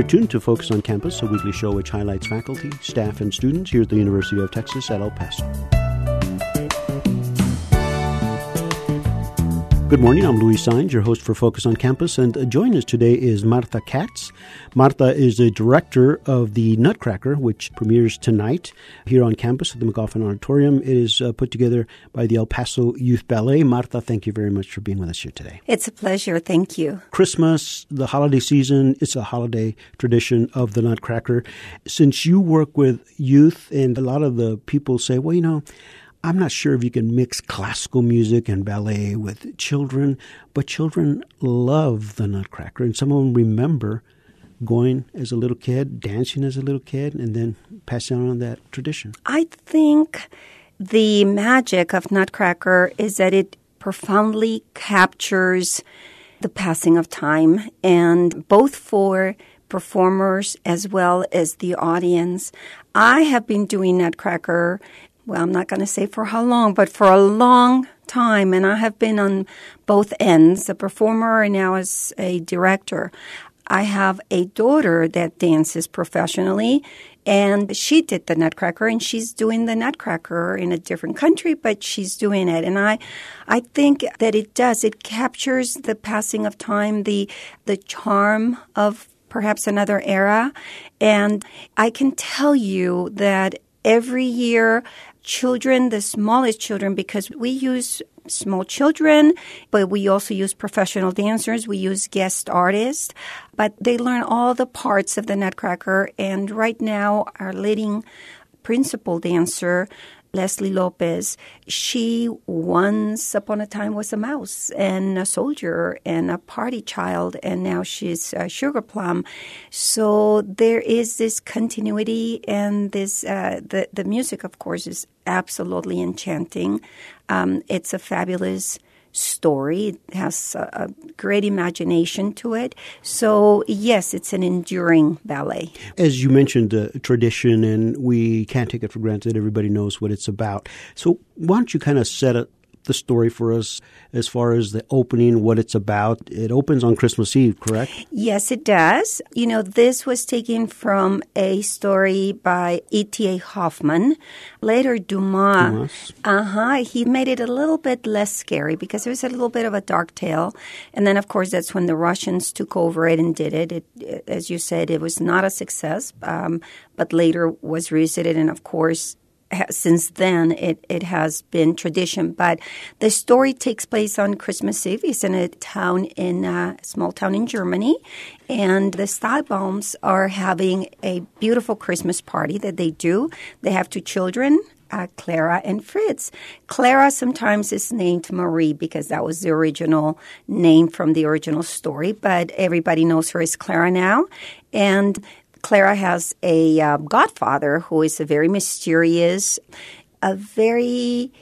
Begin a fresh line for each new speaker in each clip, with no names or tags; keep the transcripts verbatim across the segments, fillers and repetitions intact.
You're tuned to Focus on Campus, a weekly show which highlights faculty, staff, and students here at the University of Texas at El Paso. Good morning, I'm Luis Saenz, your host for Focus on Campus, and joining us today is Martha Katz. Martha is the director of the Nutcracker, which premieres tonight here on campus at the McGoffin Auditorium. It is uh, put together by the El Paso Youth Ballet. Martha, thank you very much for being with us here today.
It's a pleasure. Thank you.
Christmas, the holiday season, it's a holiday tradition of the Nutcracker. Since you work with youth, and a lot of the people say, well, you know, I'm not sure if you can mix classical music and ballet with children, but children love the Nutcracker, and some of them remember going as a little kid, dancing as a little kid, and then passing on that tradition.
I think the magic of Nutcracker is that it profoundly captures the passing of time, and both for performers as well as the audience. I have been doing Nutcracker, well, I'm not going to say for how long, but for a long time, and I have been on both ends, a performer and now as a director. I have a daughter that dances professionally, and she did the Nutcracker, and she's doing the Nutcracker in a different country, but she's doing it. And I I think that it does. It captures the passing of time, the the charm of perhaps another era. And I can tell you that every year, children, the smallest children, because we use small children, but we also use professional dancers. We use guest artists, but they learn all the parts of the Nutcracker. And right now, our leading principal dancer, Leslie Lopez, she once upon a time was a mouse and a soldier and a party child, and now she's a Sugar Plum. So there is this continuity, and this uh, the the music, of course, is absolutely enchanting. Um, it's a fabulous story. It has a, a great imagination to it. So, yes, it's an enduring ballet.
As you mentioned, uh, tradition, and we can't take it for granted. Everybody knows what it's about. So why don't you kind of set up the story for us as far as the opening, what it's about? It opens on Christmas Eve, correct?
Yes, it does. You know, this was taken from a story by E T A Hoffman. Later, Dumas,
Dumas.
Uh-huh, he made it a little bit less scary because it was a little bit of a dark tale. And then, of course, that's when the Russians took over it and did it. It, as you said, it was not a success, um, but later was revisited, and, of course, since then, it, it has been tradition. But the story takes place on Christmas Eve. It's in a town in a small town in Germany. And the Stahlbaums are having a beautiful Christmas party that they do. They have two children, uh, Clara and Fritz. Clara sometimes is named Marie because that was the original name from the original story. But everybody knows her as Clara now. And Clara has a uh, godfather who is a very mysterious, a very,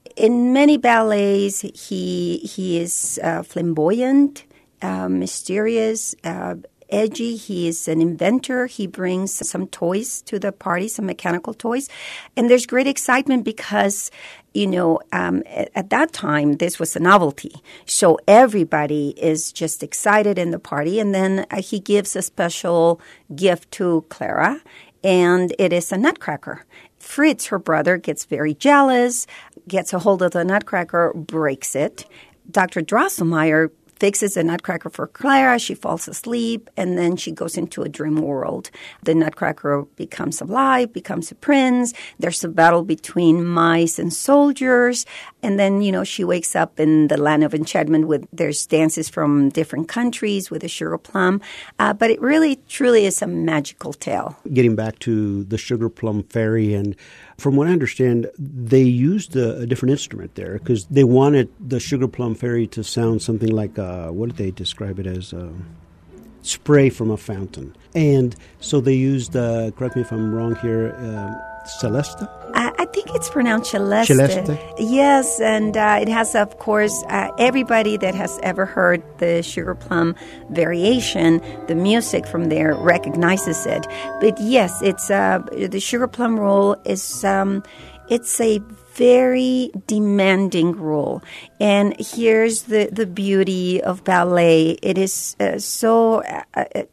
in many ballets, he he is uh, flamboyant, uh, mysterious, uh, edgy. He is an inventor. He brings some toys to the party, some mechanical toys. And there's great excitement because, you know, um, at, at that time, this was a novelty. So everybody is just excited in the party. And then uh, he gives a special gift to Clara, and it is a Nutcracker. Fritz, her brother, gets very jealous, gets a hold of the Nutcracker, breaks it. Doctor Drosselmeyer fixes a Nutcracker for Clara. She falls asleep, and then she goes into a dream world. The Nutcracker becomes alive, becomes a prince. There's a battle between mice and soldiers. And then, you know, she wakes up in the land of enchantment with there's dances from different countries with a Sugar Plum. Uh, but it really, truly is a magical tale.
Getting back to the Sugar Plum Fairy, and from what I understand, they used a, a different instrument there because they wanted the Sugar Plum Fairy to sound something like, uh, what did they describe it as? Uh, spray from a fountain. And so they used, uh, correct me if I'm wrong here, uh, Celeste?
I, I think it's pronounced Celeste.
Celeste?
Yes, and uh, it has, of course, uh, everybody that has ever heard the Sugar Plum variation, the music from there recognizes it. But yes, it's uh, the Sugar Plum role is um, it's a very demanding role. And here's the, the beauty of ballet. It is uh, so... Uh,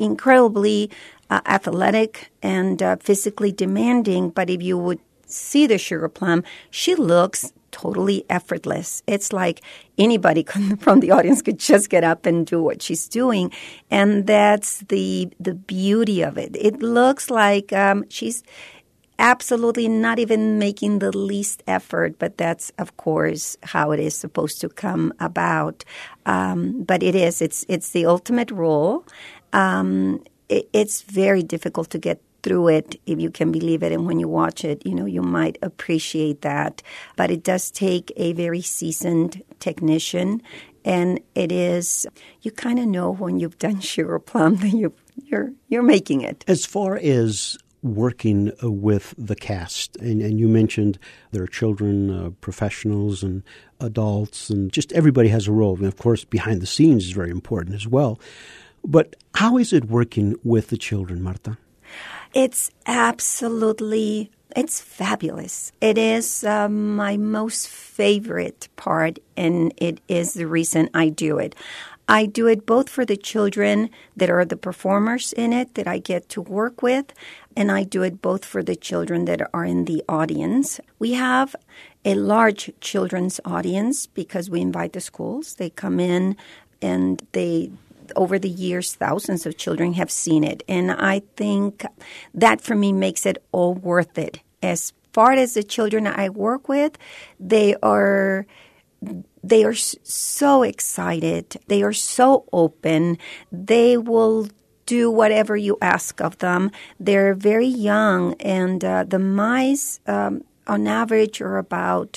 incredibly uh, athletic and uh, physically demanding. But if you would see the Sugar Plum, she looks totally effortless. It's like anybody from the audience could just get up and do what she's doing. And that's the the beauty of it. It looks like um, she's absolutely not even making the least effort, but that's, of course, how it is supposed to come about. Um, but it is. It's, it's the ultimate role. Um, it, it's very difficult to get through it, if you can believe it. And when you watch it, you know, you might appreciate that. But it does take a very seasoned technician. And it is, you kind of know when you've done Sugar Plum that you, you're, you're making it.
As far as working uh, with the cast, and, and you mentioned there are children, uh, professionals, and adults, and just everybody has a role. And of course, behind the scenes is very important as well. But how is it working with the children, Marta?
It's absolutely, it's fabulous. It is uh, my most favorite part, and it is the reason I do it. I do it both for the children that are the performers in it that I get to work with, and I do it both for the children that are in the audience. We have a large children's audience because we invite the schools. They come in and they... Over the years, thousands of children have seen it. And I think that for me makes it all worth it. As far as the children I work with, they are they are so excited. They are so open. They will do whatever you ask of them. They're very young, and uh, the mice um, on average are about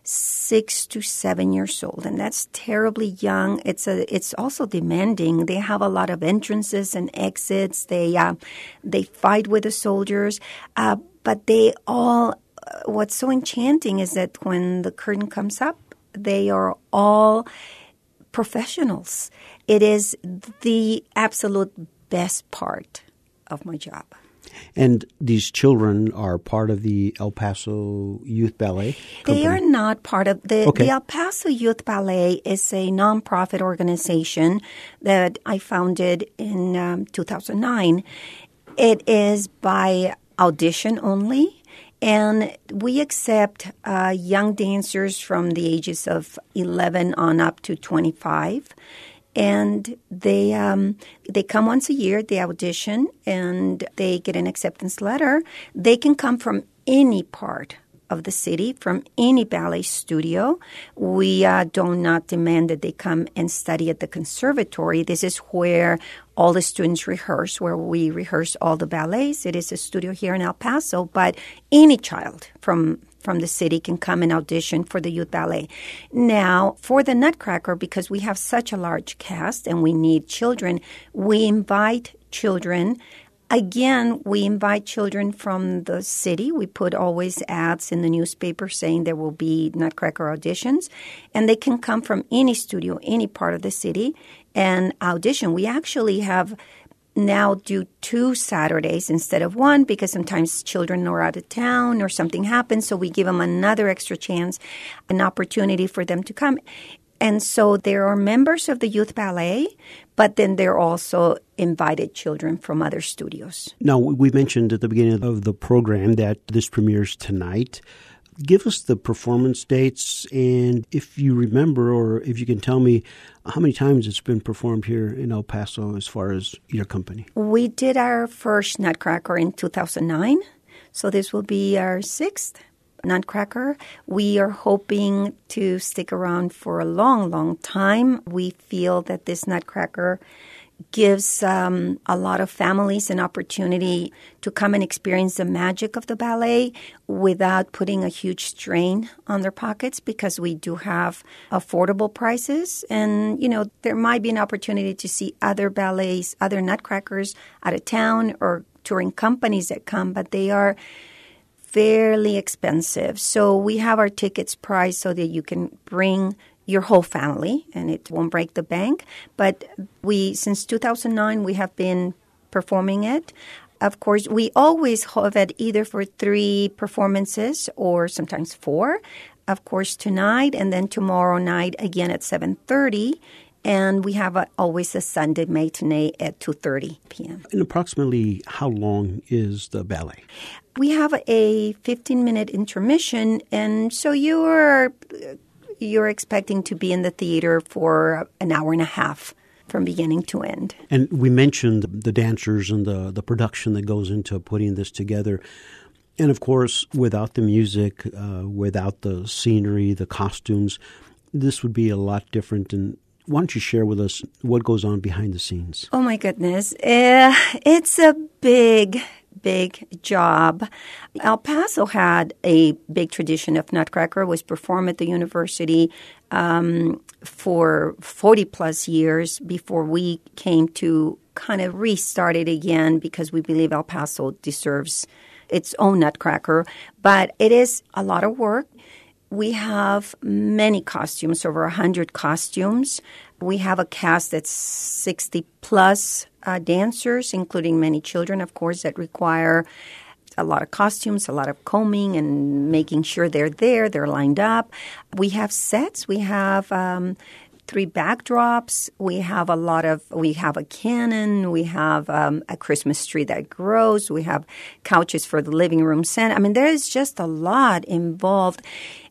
six to seven years old, and that's terribly young. It's a, it's also demanding. They have a lot of entrances and exits. They, uh, they fight with the soldiers, uh, but they all. Uh, what's so enchanting is that when the curtain comes up, they are all professionals. It is the absolute best part of my job.
And these children are part of the El Paso Youth Ballet Company?
They are not part of the,
okay.
the El Paso Youth Ballet is a nonprofit organization that I founded in um, two thousand nine. It is by audition only, and we accept uh, young dancers from the ages of eleven on up to twenty-five. And they um, they come once a year, they audition, and they get an acceptance letter. They can come from any part of the city, from any ballet studio. We uh, do not demand that they come and study at the conservatory. This is where all the students rehearse, where we rehearse all the ballets. It is a studio here in El Paso, but any child from from the city can come and audition for the youth ballet. Now, for the Nutcracker, because we have such a large cast and we need children, we invite children. Again, we invite children from the city. We put always ads in the newspaper saying there will be Nutcracker auditions, and they can come from any studio, any part of the city, and audition. We actually have now do two Saturdays instead of one because sometimes children are out of town or something happens, so we give them another extra chance, an opportunity for them to come. And so there are members of the youth ballet, but then there are also invited children from other studios.
Now, we mentioned at the beginning of the program that this premieres tonight. Give us the performance dates, and if you remember or if you can tell me how many times it's been performed here in El Paso as far as your company.
We did our first Nutcracker in two thousand nine, so this will be our sixth Nutcracker. We are hoping to stick around for a long, long time. We feel that this Nutcracker gives um, a lot of families an opportunity to come and experience the magic of the ballet without putting a huge strain on their pockets, because we do have affordable prices. And, you know, there might be an opportunity to see other ballets, other Nutcrackers out of town or touring companies that come, but they are fairly expensive. So we have our tickets priced so that you can bring your whole family, and it won't break the bank. But we, since two thousand nine, we have been performing it. Of course, we always have it either for three performances or sometimes four. Of course, tonight and then tomorrow night again at seven thirty. And we have a, always a Sunday matinee at two thirty p.m.
And approximately how long is the ballet?
We have a fifteen-minute intermission, and so you're you're expecting to be in the theater for an hour and a half from beginning to end.
And we mentioned the dancers and the, the production that goes into putting this together. And, of course, without the music, uh, without the scenery, the costumes, this would be a lot different. And why don't you share with us what goes on behind the scenes?
Oh, my goodness. Uh, it's a big, big job. El Paso had a big tradition of Nutcracker. It was performed at the university um, for forty-plus years before we came to kind of restart it again because we believe El Paso deserves its own Nutcracker. But it is a lot of work. We have many costumes, over one hundred costumes. We have a cast that's sixty-plus uh, dancers, including many children, of course, that require a lot of costumes, a lot of combing and making sure they're there, they're lined up. We have sets. We have um, three backdrops. We have a lot of, we have a cannon. We have um, a Christmas tree that grows. We have couches for the living room set. I mean, there is just a lot involved.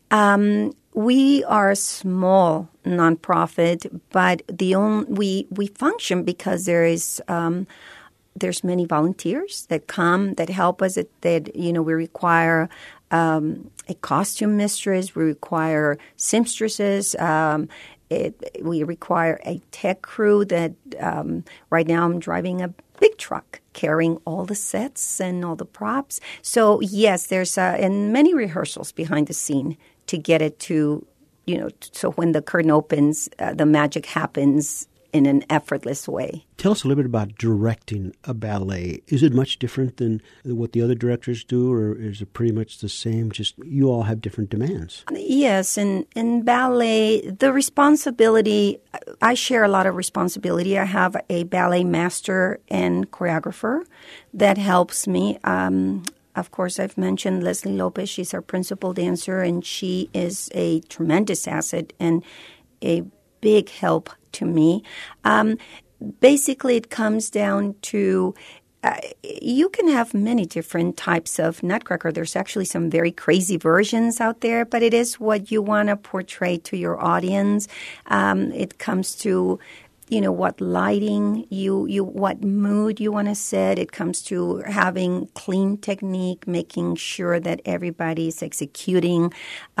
Um, we are a small nonprofit, but the only, we we function because there is um, there's many volunteers that come that help us. That, that you know we require um, a costume mistress, we require seamstresses. Um, it, we require a tech crew. That um, right now I'm driving a big truck carrying all the sets and all the props. So yes, there's uh, and many rehearsals behind the scene to get it to, you know, so when the curtain opens, uh, the magic happens in an effortless way.
Tell us a little bit about directing a ballet. Is it much different than what the other directors do, or is it pretty much the same? Just you all have different demands.
Yes, in, in ballet, the responsibility, I share a lot of responsibility. I have a ballet master and choreographer that helps me. Um, Of course, I've mentioned Leslie Lopez. She's our principal dancer, and she is a tremendous asset and a big help to me. Um, basically, it comes down to uh, you can have many different types of Nutcracker. There's actually some very crazy versions out there, but it is what you want to portray to your audience. Um, it comes to you know, what lighting you, you, what mood you want to set. It comes to having clean technique, making sure that everybody is executing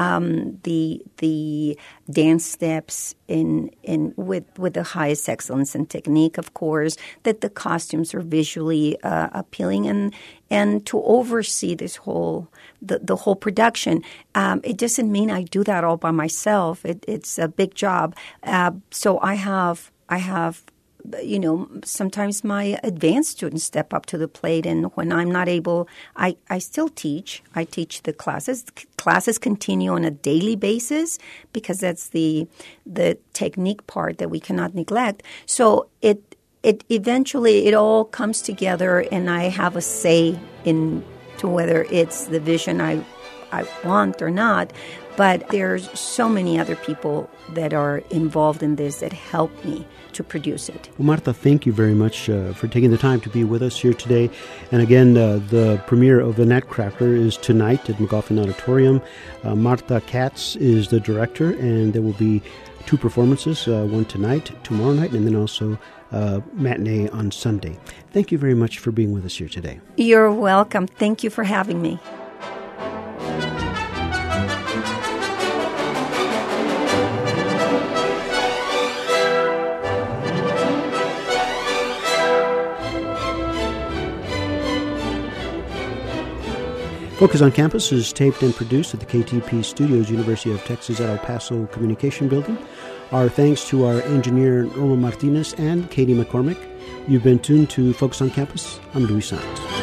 um, the the dance steps in in with with the highest excellence and technique, of course. That the costumes are visually uh, appealing, and and to oversee this whole the, the whole production. Um, it doesn't mean I do that all by myself. It, it's a big job. Uh, so I have. I have, you know, sometimes my advanced students step up to the plate, and when I'm not able, I, I still teach. I teach the classes. Classes continue on a daily basis because that's the the technique part that we cannot neglect. So it it eventually it all comes together, and I have a say in to whether it's the vision I I want or not. But there's so many other people that are involved in this that help me to produce it.
Well, Martha, thank you very much uh, for taking the time to be with us here today. And again, uh, the premiere of The Nutcracker is tonight at McGoffin Auditorium. Uh, Martha Katz is the director, and there will be two performances, uh, one tonight, tomorrow night, and then also uh, matinee on Sunday. Thank you very much for being with us here today.
You're welcome. Thank you for having me.
Focus on Campus is taped and produced at the K T P Studios, University of Texas at El Paso Communication Building. Our thanks to our engineer, Norma Martinez, and Katie McCormick. You've been tuned to Focus on Campus. I'm Luis Santos.